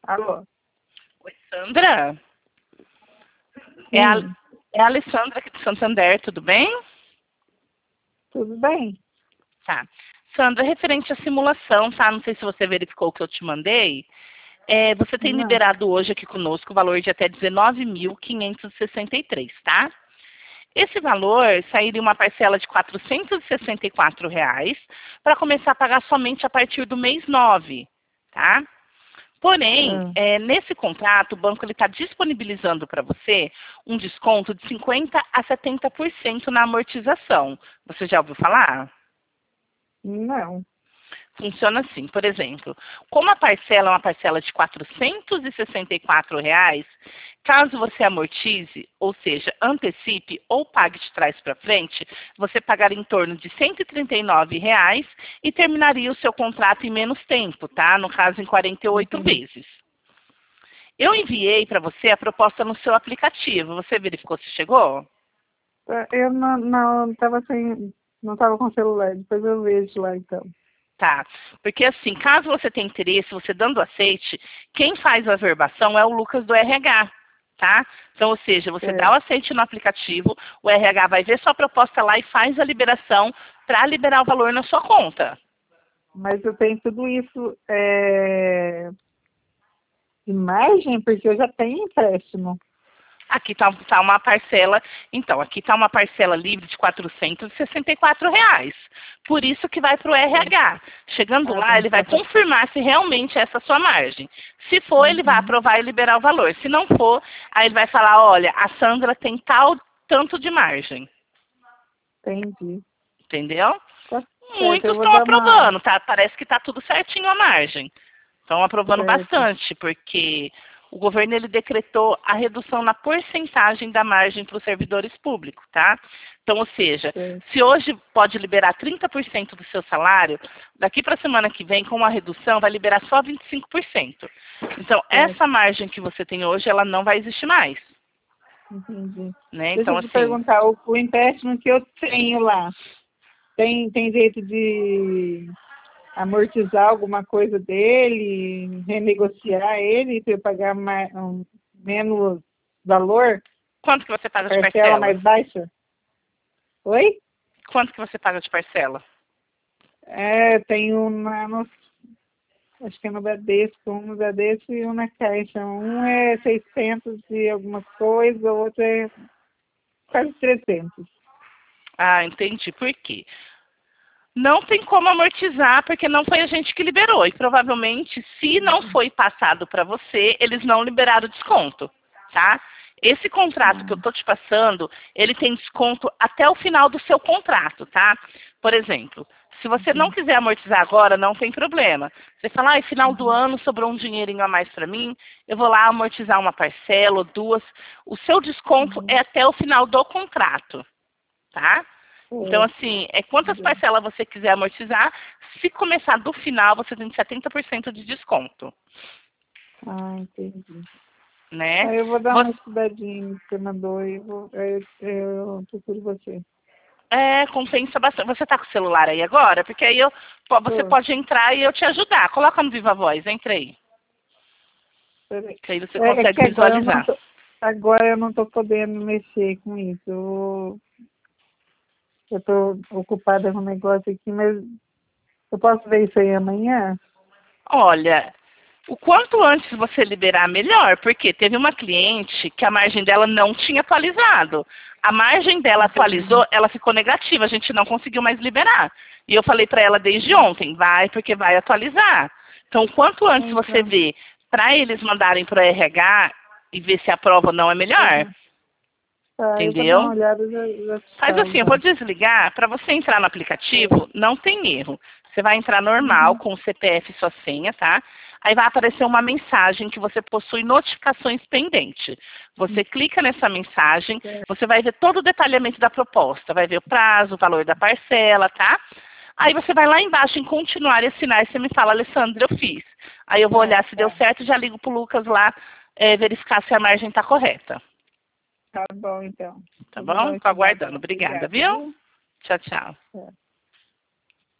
Alô? Oi, Sandra? Sim, É a Alessandra aqui do Santander, tudo bem? tudo bem? Tá. Sandra, referente à simulação, tá? Não sei se você verificou o que eu te mandei. Você tem Não. liberado hoje aqui conosco o valor de até 19.563, tá? Esse valor sairia uma parcela de R$ 464 para começar a pagar somente a partir do mês 9, tá? Porém, Ah, nesse contrato, o banco está disponibilizando para você um desconto de 50% a 70% na amortização. Você já ouviu falar? não. Funciona assim, por exemplo, como a parcela é uma parcela de R$ 464, caso você amortize, ou seja, antecipe ou pague de trás para frente, você pagaria em torno de R$ 139 e terminaria o seu contrato em menos tempo, tá? No caso, em 48 Entendi. vezes. Eu enviei para você a proposta no seu aplicativo. Você verificou se chegou? Eu não estava não estava com celular, depois eu vejo lá então. Tá. Porque assim, caso você tenha interesse, você dando aceite, quem faz a averbação é o Lucas do RH, tá? Então, ou seja, você dá o Certo. aceite no aplicativo, o RH vai ver sua proposta lá e faz a liberação para liberar o valor na sua conta. Mas eu tenho tudo isso imagem, porque eu já tenho empréstimo. Aqui tá uma parcela, então, aqui está uma parcela livre de R$ 464. Por isso que vai para o Certo. RH. Chegando Ah, lá, tem ele que vai passar. confirmar se realmente é essa a sua margem. Se for, ele vai Uhum. aprovar e liberar o valor. Se não for, aí ele vai falar, olha, a Sandra tem tal tanto de margem. Entendi. Entendeu? Tá certo, Muitos eu vou estão dar uma. aprovando, tá? Parece que está tudo certinho a margem. Estão aprovando Certo. bastante, porque o governo ele decretou a redução na porcentagem da margem para os servidores públicos, tá? Então, ou seja, Certo. se hoje pode liberar 30% do seu salário, daqui para a semana que vem, com uma redução, vai liberar só 25%. Então, Certo. essa margem que você tem hoje, ela não vai existir mais, Entendi. né? Deixa Então, eu te assim, perguntar, o empréstimo que eu tenho lá, tem jeito de amortizar alguma coisa dele, renegociar ele para eu pagar menos valor, quanto que você paga de parcela parcela? mais baixa? Oi? Quanto que você paga de parcela? Tem acho que é no Bradesco e um na Caixa. Um é 600 e alguma coisa, o outro é quase 300. Ah, entendi. Por quê? Não tem como amortizar porque não foi a gente que liberou. E provavelmente, se não foi passado para você, eles não liberaram o desconto, tá? Esse contrato que eu Ah, tô te passando, ele tem desconto até o final do seu contrato, tá? Por exemplo, se você não entendi. quiser amortizar agora, não tem problema. Você fala, ah, final do Uhum. ano sobrou um dinheirinho a mais para mim, eu vou lá amortizar uma parcela ou duas. O seu desconto é Uhum. até o final do contrato, tá? Então, Certo. assim, quantas Entendi. parcelas você quiser amortizar, se começar do final, você tem 70% de desconto, Ah, entendi. né? Aí eu vou dar uma Você, estudadinha no que você mandou e eu procuro você. compensa bastante. Você tá com o celular aí agora? Porque aí você Tô. pode entrar e eu te ajudar. Coloca no Viva Voz, entra aí. Peraí. Que aí você É consegue que visualizar. agora eu não tô podendo mexer com isso. Eu tô ocupada com um negócio aqui, mas eu posso ver isso aí amanhã? Olha, o quanto antes você liberar, melhor, porque teve uma cliente que a margem dela não tinha atualizado. A margem dela Entendi. atualizou, ela ficou negativa, a gente não conseguiu mais liberar. E eu falei para ela desde ontem, vai, porque vai atualizar. Então, quanto antes você Então, vê, para eles mandarem para o RH e ver se aprova ou não, é melhor. uhum. Tá, eu vou dar uma Entendeu? olhada e já te Faz falo assim, eu já. vou desligar, para você entrar no aplicativo, não tem erro. Você vai entrar normal, Uhum. com o CPF e sua senha, tá? Aí vai aparecer uma mensagem que você possui notificações pendentes. Você clica nessa mensagem, Certo. você vai ver todo o detalhamento da proposta, vai ver o prazo, o valor da parcela, tá? Aí você vai lá embaixo em continuar e assinar e você me fala, Alessandra, eu fiz. Aí eu vou Ah, olhar se deu tá. certo e já ligo pro Lucas lá verificar se a margem está correta. Tá bom, então. Tá Eu vou dar bom? uma Tô estudada. aguardando. Obrigada, Obrigada, viu? viu? Tchau, tchau. É.